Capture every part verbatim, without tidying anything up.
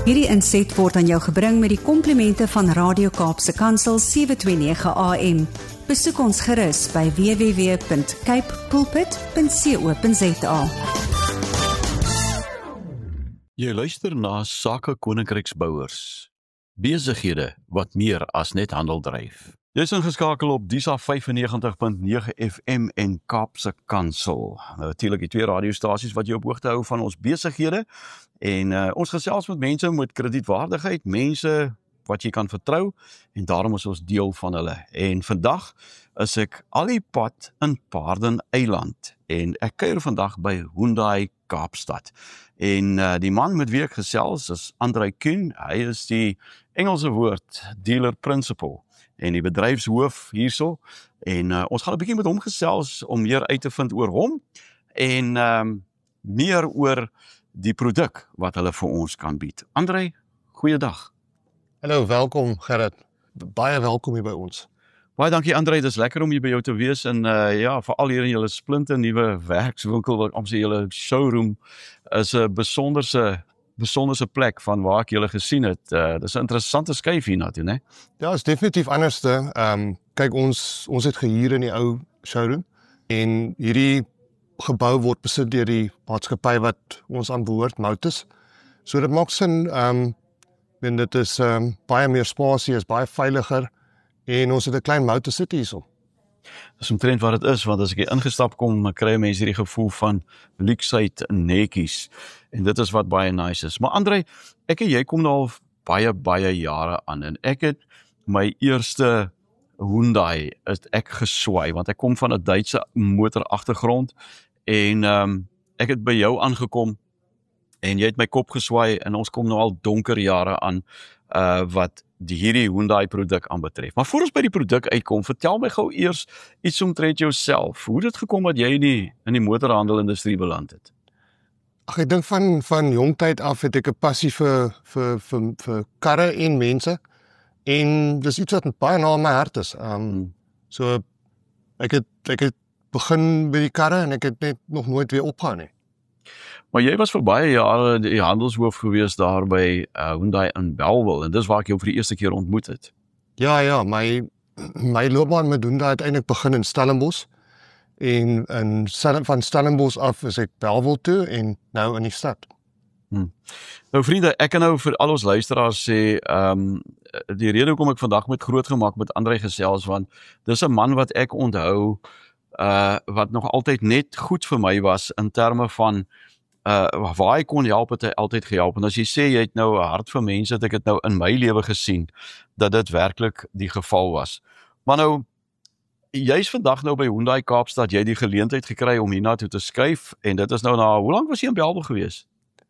Hierdie inset word aan jou gebring met die komplimente van Radio Kaapse Kansel sewe twee nege A M. Besoek ons gerus by w w w punt cape pulpit punt co punt za. Jy luister na Sake Koninkryksbouers, besighede wat meer as net handel dryf. Jy is ingeskakel op Disa vyf en negentig punt nege F M en Kaapse Kansel. Nou, natuurlik die twee radiostasies wat jy op hoogte hou van ons besighede. En uh, ons gesels met mense met kredietwaardigheid, mense wat jy kan vertrou, en daarom is ons deel van hulle. En vandag is ek al die pad in Paarden-eiland, en ek kuier vandag by Hyundai Kaapstad. En uh, die man met wie ek gesels is André Kuhn. Hy is die Engelse woord dealer principal en die bedryfshoof hierso, en uh, ons gaan 'n bietjie met hom gesels om meer uit te vind oor hom, en um, meer oor die produk wat hulle vir ons kan bied. André, goeiedag. Hallo, welkom Gerrit. Baie welkom hier by ons. Baie dankie André, dit is lekker om hier by jou te wees, en uh, ja, veral hier in julle splinte nuwe werkswinkel, wat ons julle showroom is 'n besonderse besonderse plek van waar ek julle gesien het. Uh, dis 'n interessante skuif hier na toe, né? Ja, is definitief anderste. Um, kyk, ons ons het gehuur in die ou showroom, en hierdie gebou word besit deur die maatskappy wat ons aan behoort, Motus. So dit maak sin, um, en dit is um, baie meer spasie, is baie veiliger, en ons het 'n klein Motus City hierso. Dis omtrent wat dit is, want as ek hier ingestap kom, kry mense hierdie gevoel van luksheid en netjies, en dit is wat baie nice is. Maar André, ek en jy kom nou al baie, baie jare aan, en ek het my eerste Hyundai, het ek geswaai, want ek kom van 'n Duitse motoragtergrond, en um, ek het by jou aangekom, en jy het my kop geswaai, en ons kom nou al donker jare aan, uh, wat die hierdie Hyundai produk aanbetref. Maar voor ons by die produk uitkom, vertel my gou eers iets omtrent jouself. Hoe het dit gekom dat jy in die, in die motorhandelindustrie beland het? Ag, ek dink van, van jong tyd af het ek 'n passie vir, vir, vir, vir karre en mense, en dis iets wat baie na my hart is. Um, so, ek het, ek het begin by die karre, en ek het net nog nooit weer opgehou nie. Maar jy was vir baie jare die handelshoof gewees daar by uh, Hyundai in Bellville, en dis waar ek jou vir die eerste keer ontmoet het. Ja, ja, my, my loopbaan met Hyundai het eintlik begin in Stellenbosch, en, en van Stellenbosch af is ek Bellville toe, en nou in die stad. Hmm. Nou vriende, ek kan nou vir al ons luisteraars sê, um, die rede hoekom ek vandag met groot gemak met André gesels, want dis 'n man wat ek onthou, uh, wat nog altyd net goed vir my was, in terme van, uh, waar hy kon help, het hy altyd gehelp, en as jy sê, jy het nou 'n hart vir mense, het ek het nou in my lewe gesien, dat dit werklik die geval was. Maar nou, jy is vandag nou by Hyundai Kaapstad, jy het die geleentheid gekry om hiernatoe te skuif, en dit is nou na, hoe lank was jy in Bellville gewees?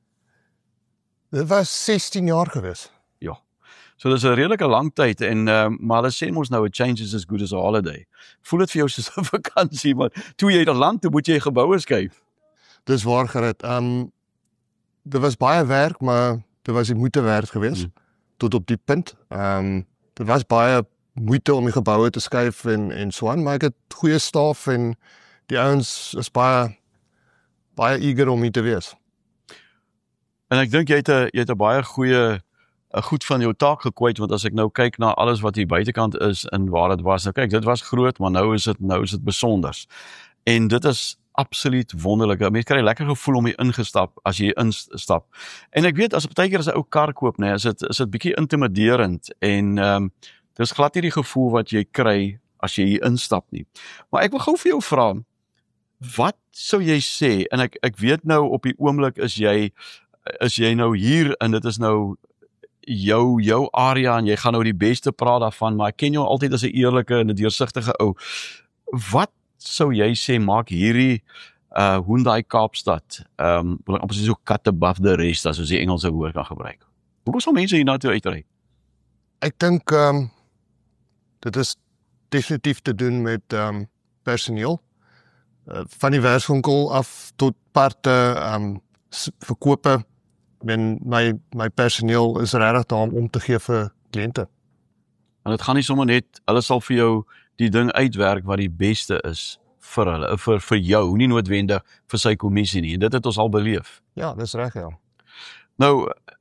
Dit was sestien jaar gewees. Ja, so dit is 'n redelike lang tyd, en uh, maar hulle sê mos nou, a change is as good as a holiday. Voel dit vir jou soos 'n vakansie, maar toe jy daar land, toe moet jy geboue skuif. Dis waar Gerrit. Um, dit was baie werk, maar dit was die moeite werd gewees, hmm. tot op die punt. Um, dit was baie moeite om die geboue te skuif en, en so aan, maar ek het goeie staf, en die ouens is baie, baie eager om hier te wees. En ek dink jy het 'n jy het 'n baie goeie, 'n goed van jou taak gekwyt, want as ek nou kyk na alles wat hier buitekant is, en waar dit was, nou kyk, dit was groot, maar nou is dit, nou is dit besonders. En dit is absoluut wonderlik. Mens kry 'n lekker gevoel om hier ingestap, as jy instap. En ek weet, as op partykeer as 'n ou kar koop, nee, is dit, is dit bietjie intimiderend, en um, dis glad nie die gevoel wat jy kry, as jy hier instap nie. Maar ek wil gou vir jou vra, wat sou jy sê, en ek, ek weet nou, op die oomblik is jy, is jy nou hier, en dit is nou jou, jou area, en jy gaan nou die beste praat daarvan, maar ek ken jou altyd as 'n eerlike en 'n deursigtige ou. Wat sou jy sê, maak hierdie uh, Hyundai Kaapstad, um, om precies so cut above the rest, as ons die Engelse woord kan gebruik? Hoekom sal mense hier naartoe uitry? Ek dink, um, dit is definitief te doen met um, personeel, uh, van die werkswinkel af tot parte, um, verkope, en my, my personeel is regtig daar om te gee vir kliënte. En dit gaan nie sommer net, hulle sal vir jou die ding uitwerk wat die beste is vir hulle, vir, vir jou, nie noodwendig vir sy kommissie nie. Dit het ons al beleef. Ja, dis reg, ja. Nou,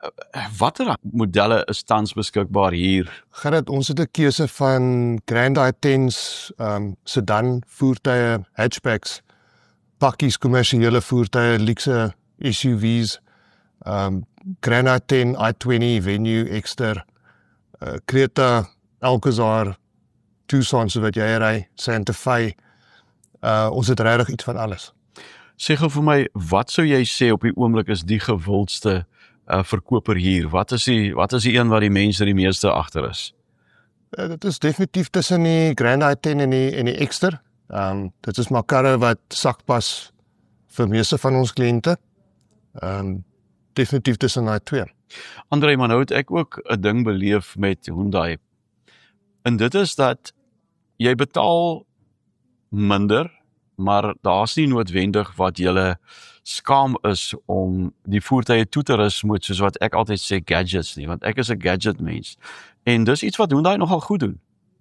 watter modelle is tans beskikbaar hier? Gerrit, ons het 'n keuse van Grand i tens, um, sedan voertuie, hatchbacks, pakkies, kommersiële voertuie, luxe S U V's, um, Grand i ten, i twintig, Venue, Exter, uh, Creta, Alcazar, Tucson, so wat jy ry, Santa Fe. Uh, ons het regtig iets van alles. Sê gou vir my, wat sou jy sê op die oomblik is die gewildste uh, verkoper hier? Wat is die wat is die een wat die mense die meeste agter is? Uh, dit is definitief tussen die Grand i ten en die, en die Exter. Um, dit is maar karre wat sakpas vir meeste van ons kliënte. Um, definitief tussen daai twee. André, maar nou het ek ook 'n ding beleef met Hyundai. En dit is dat jy betaal minder, maar daar's nie noodwendig wat julle skaam is om die voertuie toe te rus met, soos wat ek altyd sê, gadgets nie, want ek is 'n gadget mens. En dis iets wat Hyundai nogal goed doen.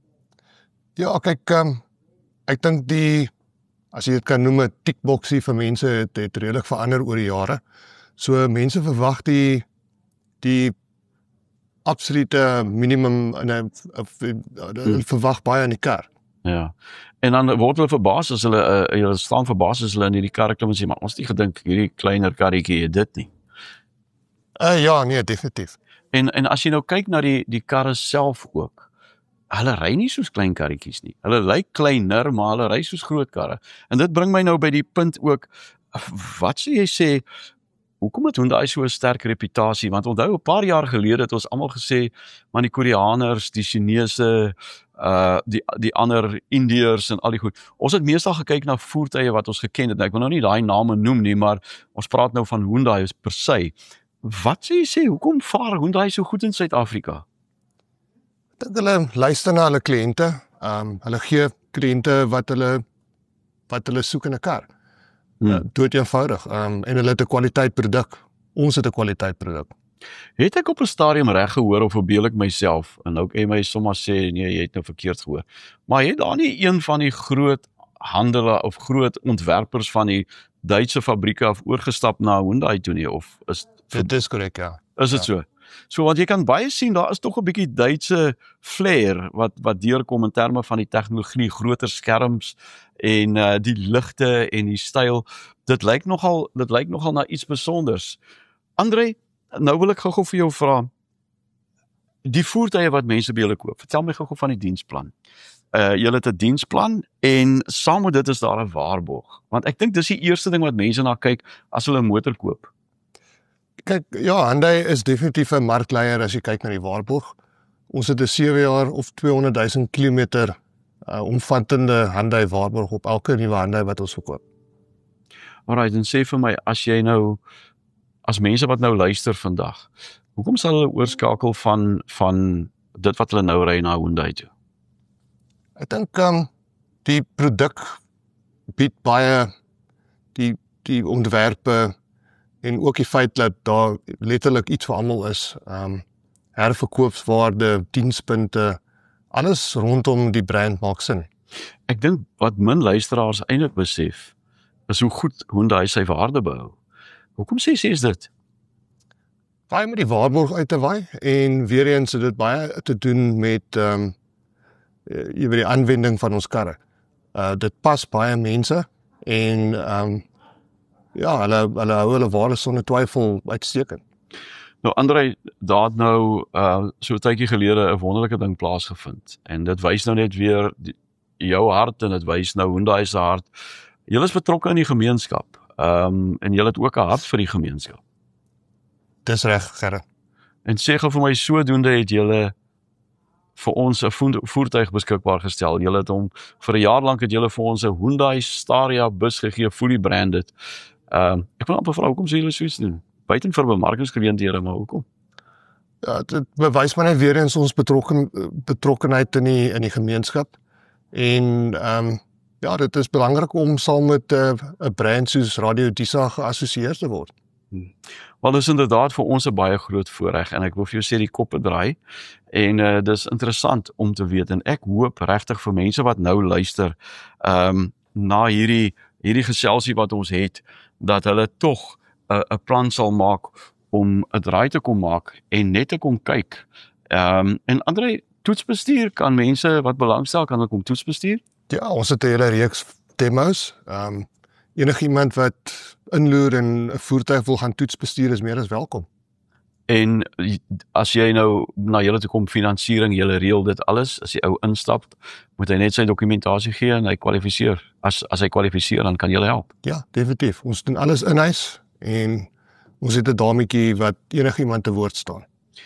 Ja, kyk, um, ek dink die, as jy dit kan noem, 'n tickboxie vir mense het, het redelik verander oor die jare. So mense verwag die die absolute minimum en 'n hmm. verwag baie in die kar. Ja. En dan word hulle verbaas as hulle uh, hulle staan verbaas as hulle in hierdie kar klim en sê, maar ons het nie gedink hierdie kleiner karretjie het dit nie. Uh, ja, nee, definitief. En en as jy nou kyk na die die karre self ook, hulle ry nie soos klein karretjies nie. Hulle lyk kleiner, maar hulle ry soos groot karre. En dit bring my nou by die punt ook, wat sou jy sê, hoekom het Hyundai so 'n sterk reputasie? Want onthou, 'n paar jaar gelede het ons almal gesê, man, die Koreaners, die Chinese, uh die die ander Indiërs en al die goed. Ons het meestal gekyk na voertuie wat ons geken het. Nou, ek wil nou nie daai name noem nie, maar ons praat nou van Hyundai per se. Wat sê jy sê, hoekom vaar Hyundai so goed in Suid-Afrika? Ek dink hulle luister na hulle kliënte. Um, hulle gee kliënte wat hulle wat hulle soek in 'n kar. Hmm. Uh, dood eenvoudig. Um, en hulle het 'n kwaliteit produk. Ons het 'n kwaliteit produk. Het ek op 'n stadium reg gehoor of verbeel ek myself? En nou kan jy my sommer sê, nee, jy het nou verkeerd gehoor. Maar het daar nie een van die groot handelaars of groot ontwerpers van die Duitse fabrieke af oorgestap na Hyundai toe nie? Of is dit is korrek, ja. Is dit ja. so? So want jy kan baie sien, daar is tog 'n bietjie Duitse flair wat wat deurkom in terme van die tegnologie, groter skerms en uh, die ligte en die styl. Dit lyk nogal dit lyk nogal na iets spesiaals. André, nou wil ek gou-gou vir jou vra, die voertuie wat mense by julle koop, vertel my gou-gou van die diensplan. Uh, julle het 'n diensplan en saam met dit is daar 'n waarborg. Want ek dink dis die eerste ding wat mense na kyk as hulle 'n motor koop. Kyk, ja, Hyundai is definitief 'n markleier as jy kyk na die waarborg. Ons het 'n sewe jaar of tweehonderd duisend kilometer uh, omvattende Hyundai waarborg op elke nuwe Hyundai wat ons verkoop. Alright, en sê vir my, as jy nou, as mense wat nou luister vandag, hoekom sal hulle oorskakel van van dit wat hulle nou ry na Hyundai toe? Ek dink um, die produk bied baie die die ontwerpe en ook die feit dat daar letterlik iets vir almal is, um, herverkoopswaarde, dienspunte, alles rondom die brand maak sin. Ek dink wat min luisteraars eintlik besef, is hoe goed Hyundai sy waarde behou. Hoekom sê jy is dit? Baie met die waarborg uit te waai, en weer eens het dit baie te doen met um, jy weet die aanwending van ons karre. Uh, dit pas baie mense, en um, ja, hulle, hulle hou hulle waarde sonder twyfel uitstekend. Nou André, daar het nou uh, so 'n tydjie gelede 'n wonderlike ding plaasgevind, en dit wys nou net weer die, jou hart, en dit wys nou Hyundai se hart. Julle is betrokke in die gemeenskap, um, en julle het ook 'n hart vir die gemeenskap. Dis reg, Gerrit. En sê gou vir my, sodoende het julle vir ons 'n voertuig beskikbaar gestel. Julle het hom vir 'n jaar lank het julle vir ons 'n Hyundai Staria bus gegee, fully branded. Um, ek wil amper vra, hoekom sê julle so iets doen? Buiten vir bemarkingsgeleenthede, maar hoekom? Ja, dit bewys maar net weer eens ons betrokken, betrokkenheid in die, in die gemeenskap. En um, ja, dit is belangrik om saam met 'n uh, brand soos Radio Disa geassosieer te word. Hmm. Wel, dit is inderdaad vir ons 'n baie groot voorreg, en ek wil vir jou sê die koppe draai, en uh, dis interessant om te weet, en ek hoop regtig vir mense wat nou luister, um, na hierdie, hierdie geselsie wat ons het, dat hulle tog 'n uh, plan sal maak om 'n draai te kom maak en net te kom kyk. Ehm um, en André, toetsbestuur, kan mense wat belangstel kan hulle kom toetsbestuur? Ja, ons het 'n hele reeks demos. Ehm um, enigiemand wat inloer en 'n voertuig wil gaan toetsbestuur is meer as welkom. En as jy nou na julle toe kom finansiering, julle reël dit alles, as die ou instap, moet hy net sy dokumentasie gee en hy kwalifiseer. As as hy kwalifiseer, dan kan julle help. Ja, definitief. Ons doen alles in huis en ons het 'n dametjie wat enigiemand te woord staan.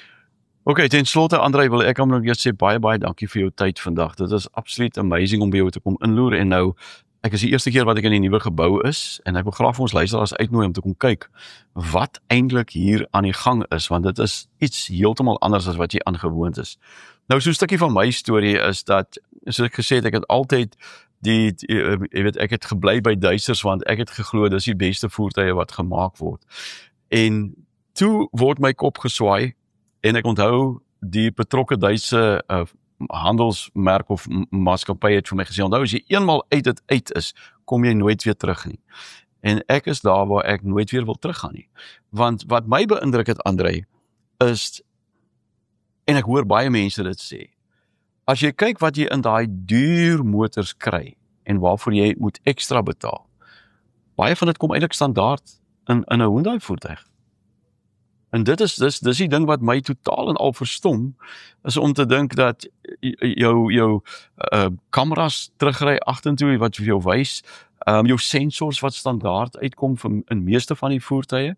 Ok, ten slotte André, wil ek hom nog eers sê baie baie dankie vir jou tyd vandag. Dit is absoluut amazing om by jou te kom inloer en nou ek is die eerste keer wat ek in die nuwe gebou is en ek wil graag vir ons luisteraars uitnooi om te kom kyk wat eintlik hier aan die gang is, want dit is iets heeltemal anders as wat jy aangewoond is. Nou so 'n stukkie van my storie is dat, soos ek gesê het, ek het altyd die, die jy weet, ek het gebly by Duitsers want ek het geglo dis die beste voertuie wat gemaak word. En toe word my kop geswaai en ek onthou die betrokke Duitse uh, handelsmerk of maatskappy het vir my gesê, onthou as jy eenmal uit dit uit is, kom jy nooit weer terug nie. En ek is daar waar ek nooit weer wil teruggaan nie. Want wat my beïndruk het, André, is, en ek hoor baie mense dit sê, as jy kyk wat jy in daai duur motors kry, en waarvoor jy moet ekstra betaal, baie van dit kom eintlik standaard in, in 'n Hyundai voertuig. En dit is dis dis die ding wat my totaal en al verstom, is om te dink dat jou jou uh, kameras terugry agtertoe wat vir jou wys, um, jou sensors wat standaard uitkom vir in meeste van die voertuie.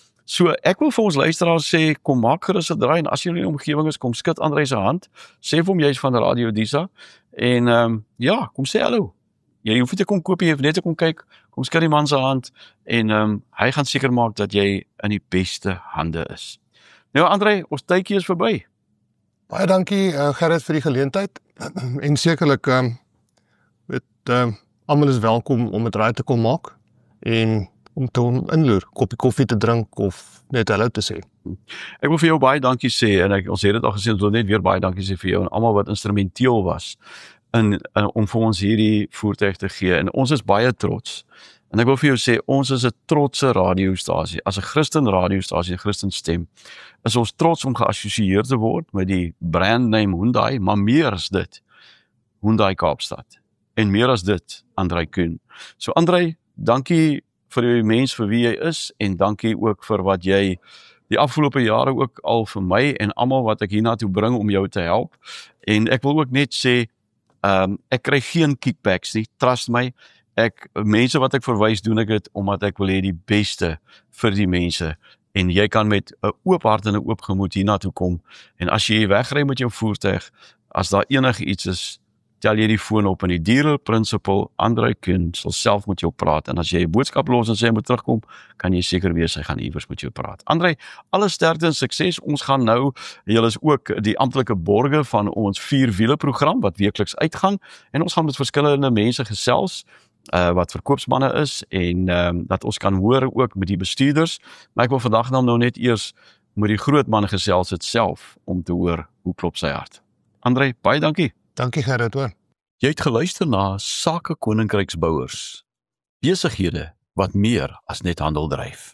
So ek wil vir ons luisteraars sê, kom maak gerus 'n draai en as jy in die omgewing is, kom skud André se hand, sê vir hom jy's van Radio Disa en um, ja, kom sê hallo. Jy hoef nie te kom koop, jy hoef net te kom kyk, kom skud die man se hand en um, hy gaan seker maak dat jy in die beste hande is. Nou André, ons tydjie is verby. Baie dankie uh, Gerrit vir die geleentheid en sekerlik um, weet um, almal is welkom om 'n draai te kom maak en om te inloer, koppie koffie te drink of net hallo te sê. Ek wil vir jou baie dankie sê en ek, ons het dit al gesê, ons wil net weer baie dankie sê vir jou en almal wat instrumenteel was in, in om vir ons hierdie voertuig te gee en ons is baie trots. En ek wil vir jou sê, ons is 'n trotse radiostasie, as 'n Christen radiostasie, 'n Christen stem, is ons trots om geassosieer te word met die brandname Hyundai, maar meer as dit, Hyundai Kaapstad, en meer as dit, André Kuhn. So André, dankie vir die mens vir wie jy is, en dankie ook vir wat jy die afgelope jare ook al vir my en almal wat ek hiernatoe bring om jou te help. En ek wil ook net sê, um, ek kry geen kickbacks nie, trust my, ek, mense wat ek verwys, doen ek dit omdat ek wil hê die beste vir die mense. En jy kan met 'n oop hart en 'n oop gemoed hiernatoe kom. En as jy wegry met jou voertuig, as daar enige iets is, tel jy die foon op en die dealer principal, André Kuhn, sal self met jou praat. En as jy 'n boodskap los en sê jy moet terugkom, kan jy seker wees hy gaan iewers met jou praat. André, alle sterkte en sukses. Ons gaan nou, julle is ook die amptelike borge van ons vier wiele program wat weekliks uitgaan en ons gaan met verskillende mense gesels uh, wat verkoopsmanne is en um, dat ons kan hoor ook met die bestuurders. Maar ek wil vandag nou net eers met die groot man gesels het self om te hoor hoe klop sy hart. André, baie dankie. Dankie Gerrit hoor. Jy het geluister na Sake Koninkryksbouers. Besighede wat meer as net handel dryf.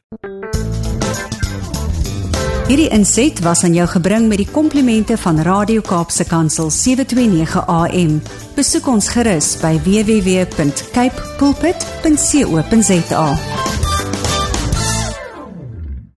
Hierdie inset was aan jou gebring met die komplimente van Radio Kaapse Kansel sewe twee nege A M. Besoek ons gerus by w w w punt cape pulpit punt co punt za.